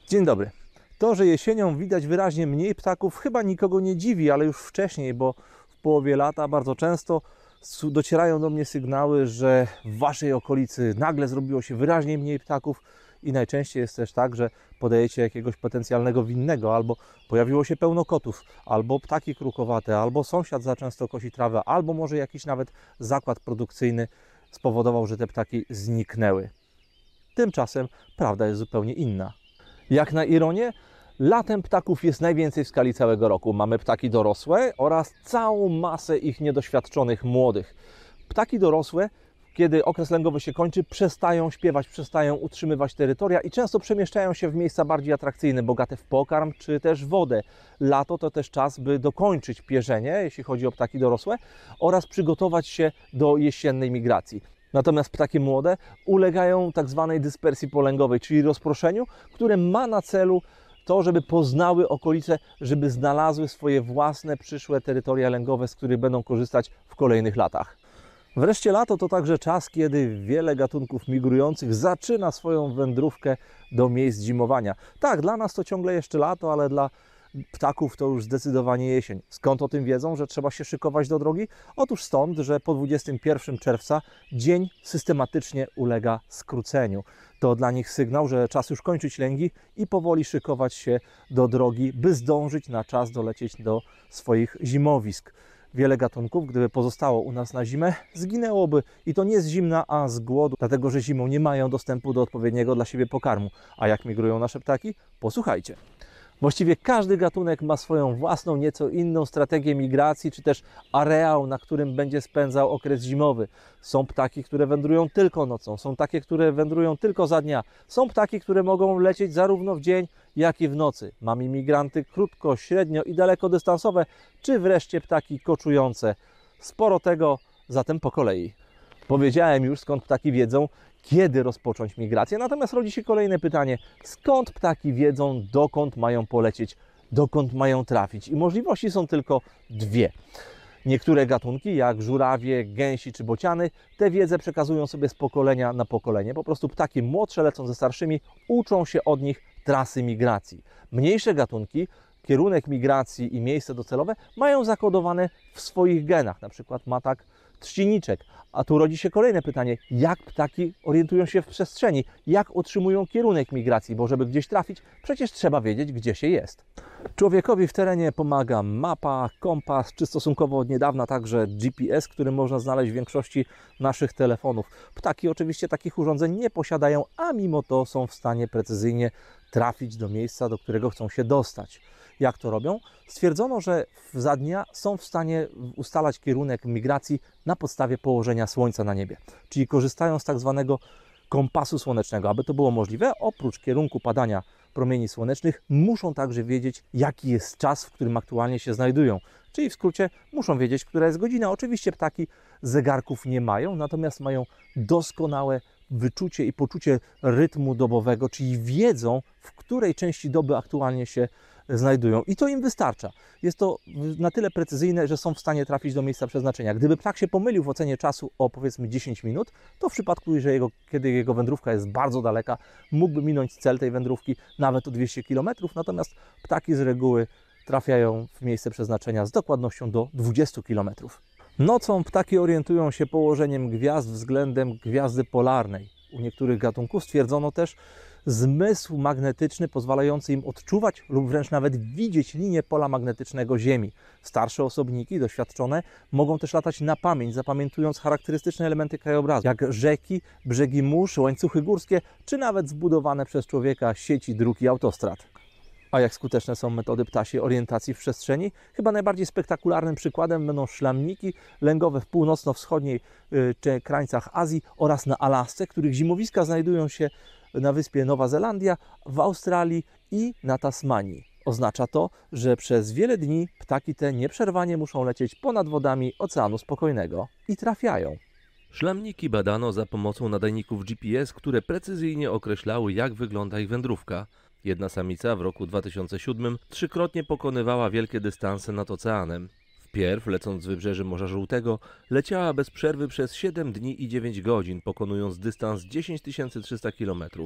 Dzień dobry. To, że jesienią widać wyraźnie mniej ptaków, chyba nikogo nie dziwi, ale już wcześniej, bo w połowie lata bardzo często docierają do mnie sygnały, że w Waszej okolicy nagle zrobiło się wyraźnie mniej ptaków i najczęściej jest też tak, że podajecie jakiegoś potencjalnego winnego, albo pojawiło się pełno kotów, albo ptaki krukowate, albo sąsiad za często kosi trawę, albo może jakiś nawet zakład produkcyjny spowodował, że te ptaki zniknęły. Tymczasem prawda jest zupełnie inna. Jak na ironię, latem ptaków jest najwięcej w skali całego roku. Mamy ptaki dorosłe oraz całą masę ich niedoświadczonych młodych. Ptaki dorosłe, kiedy okres lęgowy się kończy, przestają śpiewać, przestają utrzymywać terytoria i często przemieszczają się w miejsca bardziej atrakcyjne, bogate w pokarm czy też wodę. Lato to też czas, by dokończyć pierzenie, jeśli chodzi o ptaki dorosłe, oraz przygotować się do jesiennej migracji. Natomiast ptaki młode ulegają tak zwanej dyspersji polęgowej, czyli rozproszeniu, które ma na celu to, żeby poznały okolice, żeby znalazły swoje własne przyszłe terytoria lęgowe, z których będą korzystać w kolejnych latach. Wreszcie lato to także czas, kiedy wiele gatunków migrujących zaczyna swoją wędrówkę do miejsc zimowania. Tak, dla nas to ciągle jeszcze lato, ale dla ptaków to już zdecydowanie jesień. Skąd o tym wiedzą, że trzeba się szykować do drogi? Otóż stąd, że po 21 czerwca dzień systematycznie ulega skróceniu. To dla nich sygnał, że czas już kończyć lęgi i powoli szykować się do drogi, by zdążyć na czas dolecieć do swoich zimowisk. Wiele gatunków, gdyby pozostało u nas na zimę, zginęłoby i to nie z zimna, a z głodu, dlatego że zimą nie mają dostępu do odpowiedniego dla siebie pokarmu. A jak migrują nasze ptaki? Posłuchajcie. Właściwie każdy gatunek ma swoją własną, nieco inną strategię migracji, czy też areał, na którym będzie spędzał okres zimowy. Są ptaki, które wędrują tylko nocą, są takie, które wędrują tylko za dnia. Są ptaki, które mogą lecieć zarówno w dzień, jak i w nocy. Mamy migranty krótko, średnio i dalekodystansowe, czy wreszcie ptaki koczujące. Sporo tego, zatem po kolei. Powiedziałem już, skąd ptaki wiedzą, kiedy rozpocząć migrację, natomiast rodzi się kolejne pytanie, skąd ptaki wiedzą, dokąd mają polecieć, dokąd mają trafić? I możliwości są tylko dwie. Niektóre gatunki, jak żurawie, gęsi czy bociany, tę wiedzę przekazują sobie z pokolenia na pokolenie. Po prostu ptaki młodsze lecą ze starszymi, uczą się od nich trasy migracji. Mniejsze gatunki, kierunek migracji i miejsce docelowe mają zakodowane w swoich genach. Na przykład ma tak trzciniczek. A tu rodzi się kolejne pytanie, jak ptaki orientują się w przestrzeni, jak utrzymują kierunek migracji, bo żeby gdzieś trafić, przecież trzeba wiedzieć, gdzie się jest. Człowiekowi w terenie pomaga mapa, kompas, czy stosunkowo od niedawna także GPS, który można znaleźć w większości naszych telefonów. Ptaki oczywiście takich urządzeń nie posiadają, a mimo to są w stanie precyzyjnie trafić do miejsca, do którego chcą się dostać. Jak to robią? Stwierdzono, że za dnia są w stanie ustalać kierunek migracji na podstawie położenia Słońca na niebie. Czyli korzystają z tak zwanego kompasu słonecznego. Aby to było możliwe, oprócz kierunku padania promieni słonecznych, muszą także wiedzieć, jaki jest czas, w którym aktualnie się znajdują. Czyli w skrócie muszą wiedzieć, która jest godzina. Oczywiście ptaki zegarków nie mają, natomiast mają doskonałe wyczucie i poczucie rytmu dobowego, czyli wiedzą, w której części doby aktualnie się znajdują. I to im wystarcza. Jest to na tyle precyzyjne, że są w stanie trafić do miejsca przeznaczenia. Gdyby ptak się pomylił w ocenie czasu o powiedzmy 10 minut, to w przypadku, że kiedy jego wędrówka jest bardzo daleka, mógłby minąć cel tej wędrówki nawet o 200 km, natomiast ptaki z reguły trafiają w miejsce przeznaczenia z dokładnością do 20 km. Nocą ptaki orientują się położeniem gwiazd względem gwiazdy polarnej. U niektórych gatunków stwierdzono też zmysł magnetyczny pozwalający im odczuwać lub wręcz nawet widzieć linię pola magnetycznego Ziemi. Starsze osobniki, doświadczone, mogą też latać na pamięć, zapamiętując charakterystyczne elementy krajobrazu, jak rzeki, brzegi mórz, łańcuchy górskie, czy nawet zbudowane przez człowieka sieci dróg i autostrad. A jak skuteczne są metody ptasiej orientacji w przestrzeni? Chyba najbardziej spektakularnym przykładem będą szlamniki lęgowe w północno-wschodniej krańcach Azji oraz na Alasce, których zimowiska znajdują się na wyspie Nowa Zelandia, w Australii i na Tasmanii. Oznacza to, że przez wiele dni ptaki te nieprzerwanie muszą lecieć ponad wodami Oceanu Spokojnego i trafiają. Szlamniki badano za pomocą nadajników GPS, które precyzyjnie określały, jak wygląda ich wędrówka. Jedna samica w roku 2007 trzykrotnie pokonywała wielkie dystanse nad oceanem. Wpierw, lecąc z wybrzeży Morza Żółtego, leciała bez przerwy przez 7 dni i 9 godzin, pokonując dystans 10 300 km.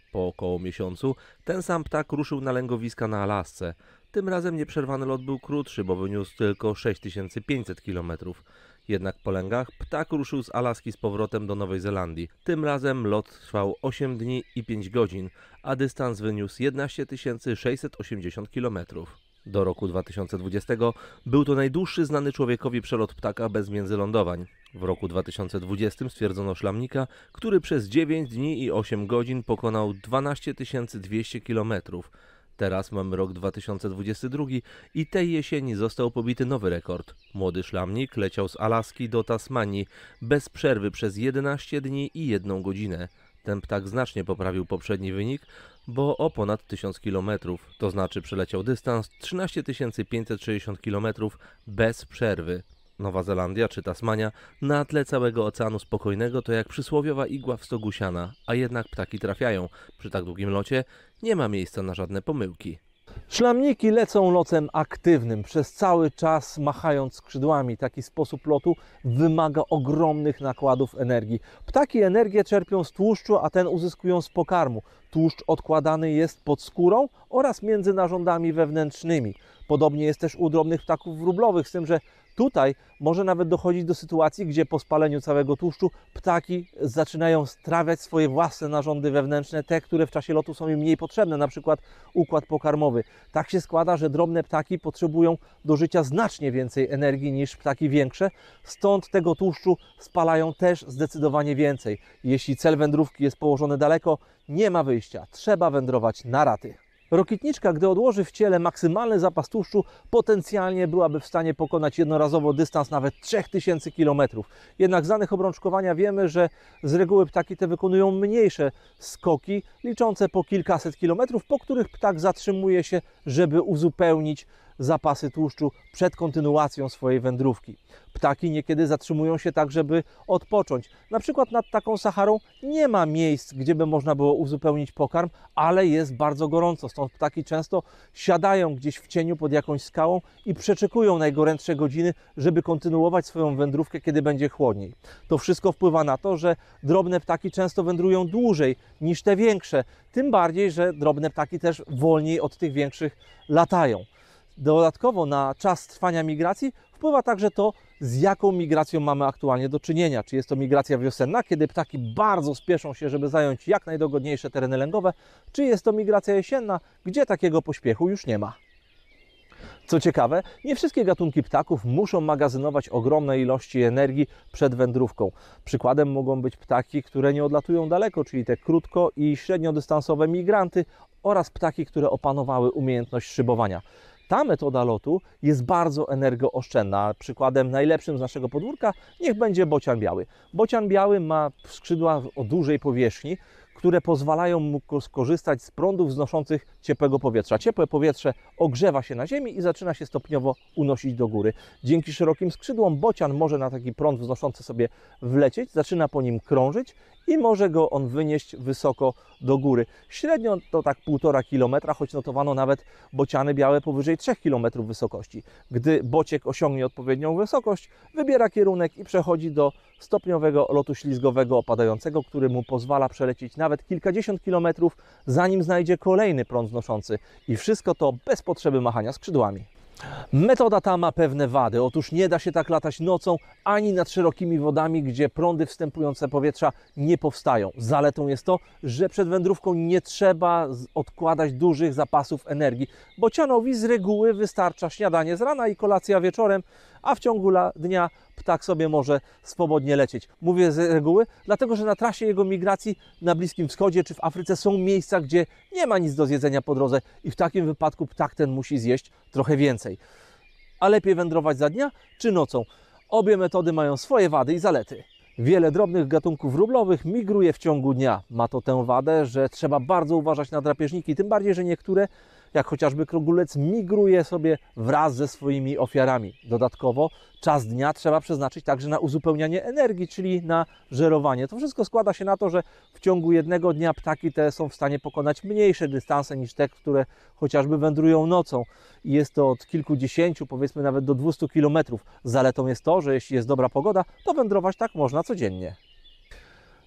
Po około miesiącu ten sam ptak ruszył na lęgowiska na Alasce. Tym razem nieprzerwany lot był krótszy, bo wyniósł tylko 6500 km. Jednak po lęgach ptak ruszył z Alaski z powrotem do Nowej Zelandii. Tym razem lot trwał 8 dni i 5 godzin, a dystans wyniósł 11 680 km. Do roku 2020 był to najdłuższy znany człowiekowi przelot ptaka bez międzylądowań. W roku 2020 stwierdzono szlamnika, który przez 9 dni i 8 godzin pokonał 12 200 km. Teraz mamy rok 2022 i tej jesieni został pobity nowy rekord. Młody szlamnik leciał z Alaski do Tasmanii bez przerwy przez 11 dni i 1 godzinę. Ten ptak znacznie poprawił poprzedni wynik, bo o ponad 1000 km, to znaczy przeleciał dystans 13 560 km bez przerwy. Nowa Zelandia czy Tasmania na tle całego Oceanu Spokojnego to jak przysłowiowa igła w stogu siana, a jednak ptaki trafiają. Przy tak długim locie nie ma miejsca na żadne pomyłki. Szlamniki lecą lotem aktywnym, przez cały czas machając skrzydłami. Taki sposób lotu wymaga ogromnych nakładów energii. Ptaki energię czerpią z tłuszczu, a ten uzyskują z pokarmu. Tłuszcz odkładany jest pod skórą oraz między narządami wewnętrznymi. Podobnie jest też u drobnych ptaków wróblowych, z tym, że tutaj może nawet dochodzić do sytuacji, gdzie po spaleniu całego tłuszczu ptaki zaczynają strawiać swoje własne narządy wewnętrzne, te, które w czasie lotu są im mniej potrzebne, na przykład układ pokarmowy. Tak się składa, że drobne ptaki potrzebują do życia znacznie więcej energii niż ptaki większe, stąd tego tłuszczu spalają też zdecydowanie więcej. Jeśli cel wędrówki jest położony daleko, nie ma wyjścia, trzeba wędrować na raty. Rokitniczka, gdy odłoży w ciele maksymalny zapas tłuszczu, potencjalnie byłaby w stanie pokonać jednorazowo dystans nawet 3000 km. Jednak z danych obrączkowania wiemy, że z reguły ptaki te wykonują mniejsze skoki, liczące po kilkaset kilometrów, po których ptak zatrzymuje się, żeby uzupełnić zapasy tłuszczu przed kontynuacją swojej wędrówki. Ptaki niekiedy zatrzymują się tak, żeby odpocząć. Na przykład nad taką Saharą nie ma miejsc, gdzie by można było uzupełnić pokarm, ale jest bardzo gorąco. Stąd ptaki często siadają gdzieś w cieniu pod jakąś skałą i przeczekują najgorętsze godziny, żeby kontynuować swoją wędrówkę, kiedy będzie chłodniej. To wszystko wpływa na to, że drobne ptaki często wędrują dłużej niż te większe. Tym bardziej, że drobne ptaki też wolniej od tych większych latają. Dodatkowo na czas trwania migracji wpływa także to, z jaką migracją mamy aktualnie do czynienia. Czy jest to migracja wiosenna, kiedy ptaki bardzo spieszą się, żeby zająć jak najdogodniejsze tereny lęgowe, czy jest to migracja jesienna, gdzie takiego pośpiechu już nie ma. Co ciekawe, nie wszystkie gatunki ptaków muszą magazynować ogromne ilości energii przed wędrówką. Przykładem mogą być ptaki, które nie odlatują daleko, czyli te krótko- i średniodystansowe migranty oraz ptaki, które opanowały umiejętność szybowania. Ta metoda lotu jest bardzo energooszczędna. Przykładem najlepszym z naszego podwórka niech będzie bocian biały. Bocian biały ma skrzydła o dużej powierzchni, które pozwalają mu skorzystać z prądów znoszących ciepłego powietrza. Ciepłe powietrze ogrzewa się na ziemi i zaczyna się stopniowo unosić do góry. Dzięki szerokim skrzydłom bocian może na taki prąd wznoszący sobie wlecieć, zaczyna po nim krążyć i może go on wynieść wysoko do góry. Średnio to tak 1,5 km, choć notowano nawet bociany białe powyżej 3 km wysokości. Gdy bociek osiągnie odpowiednią wysokość, wybiera kierunek i przechodzi do stopniowego lotu ślizgowego opadającego, który mu pozwala przelecieć nawet kilkadziesiąt kilometrów, zanim znajdzie kolejny prąd wznoszący. I wszystko to bez potrzeby machania skrzydłami. Metoda ta ma pewne wady. Otóż nie da się tak latać nocą ani nad szerokimi wodami, gdzie prądy wstępujące powietrza nie powstają. Zaletą jest to, że przed wędrówką nie trzeba odkładać dużych zapasów energii. Bocianowi z reguły wystarcza śniadanie z rana i kolacja wieczorem, a w ciągu dnia ptak sobie może swobodnie lecieć. Mówię z reguły, dlatego że na trasie jego migracji na Bliskim Wschodzie czy w Afryce są miejsca, gdzie nie ma nic do zjedzenia po drodze i w takim wypadku ptak ten musi zjeść trochę więcej. A lepiej wędrować za dnia czy nocą? Obie metody mają swoje wady i zalety. Wiele drobnych gatunków wróblowych migruje w ciągu dnia. Ma to tę wadę, że trzeba bardzo uważać na drapieżniki, tym bardziej, że niektóre, jak chociażby krogulec, migruje sobie wraz ze swoimi ofiarami. Dodatkowo czas dnia trzeba przeznaczyć także na uzupełnianie energii, czyli na żerowanie. To wszystko składa się na to, że w ciągu jednego dnia ptaki te są w stanie pokonać mniejsze dystanse niż te, które chociażby wędrują nocą. I jest to od kilkudziesięciu, powiedzmy nawet do 200 km. Zaletą jest to, że jeśli jest dobra pogoda, to wędrować tak można codziennie.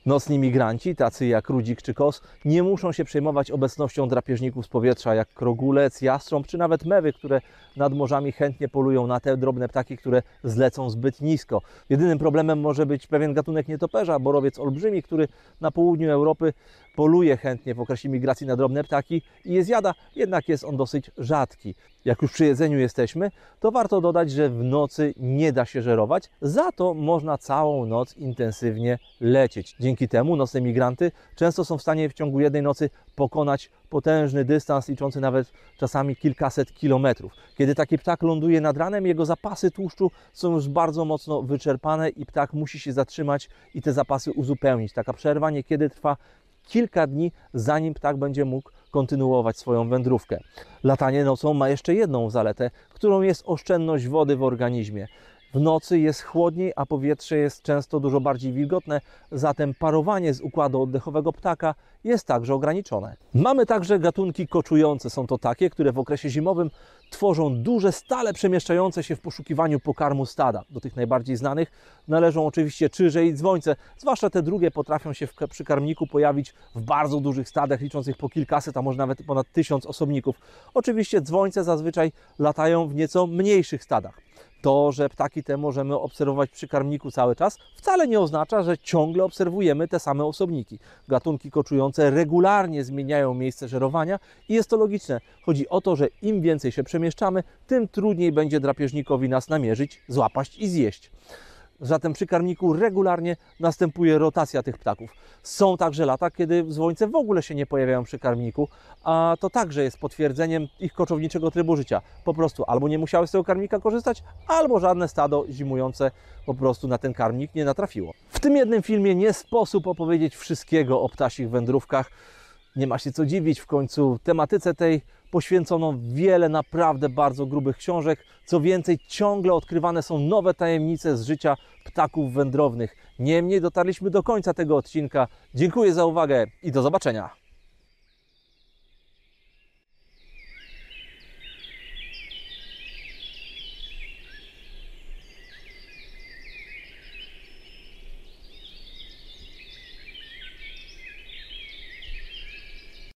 Nocni migranci, tacy jak rudzik czy kos, nie muszą się przejmować obecnością drapieżników z powietrza, jak krogulec, jastrząb czy nawet mewy, które nad morzami chętnie polują na te drobne ptaki, które zlecą zbyt nisko. Jedynym problemem może być pewien gatunek nietoperza, borowiec olbrzymi, który na południu Europy poluje chętnie w okresie migracji na drobne ptaki i je zjada, jednak jest on dosyć rzadki. Jak już przy jedzeniu jesteśmy, to warto dodać, że w nocy nie da się żerować, za to można całą noc intensywnie lecieć. Dzięki temu nocne migranty często są w stanie w ciągu jednej nocy pokonać potężny dystans liczący nawet czasami kilkaset kilometrów. Kiedy taki ptak ląduje nad ranem, jego zapasy tłuszczu są już bardzo mocno wyczerpane i ptak musi się zatrzymać i te zapasy uzupełnić. Taka przerwa niekiedy trwa kilka dni, zanim ptak będzie mógł kontynuować swoją wędrówkę. Latanie nocą ma jeszcze jedną zaletę, którą jest oszczędność wody w organizmie. W nocy jest chłodniej, a powietrze jest często dużo bardziej wilgotne, zatem parowanie z układu oddechowego ptaka jest także ograniczone. Mamy także gatunki koczujące. Są to takie, które w okresie zimowym tworzą duże, stale przemieszczające się w poszukiwaniu pokarmu stada. Do tych najbardziej znanych należą oczywiście czyże i dzwońce. Zwłaszcza te drugie potrafią się przy karmniku pojawić w bardzo dużych stadach, liczących po kilkaset, a może nawet ponad 1000 osobników. Oczywiście dzwońce zazwyczaj latają w nieco mniejszych stadach. To, że ptaki te możemy obserwować przy karmniku cały czas, wcale nie oznacza, że ciągle obserwujemy te same osobniki. Gatunki koczujące regularnie zmieniają miejsce żerowania i jest to logiczne. Chodzi o to, że im więcej się przemieszczamy, tym trudniej będzie drapieżnikowi nas namierzyć, złapać i zjeść. Zatem przy karmniku regularnie następuje rotacja tych ptaków. Są także lata, kiedy dzwońce w ogóle się nie pojawiają przy karmniku, a to także jest potwierdzeniem ich koczowniczego trybu życia. Po prostu albo nie musiały z tego karmnika korzystać, albo żadne stado zimujące po prostu na ten karmnik nie natrafiło. W tym jednym filmie nie sposób opowiedzieć wszystkiego o ptasich wędrówkach. Nie ma się co dziwić, w końcu tematyce tej poświęcono wiele naprawdę bardzo grubych książek. Co więcej, ciągle odkrywane są nowe tajemnice z życia ptaków wędrownych. Niemniej dotarliśmy do końca tego odcinka. Dziękuję za uwagę i do zobaczenia.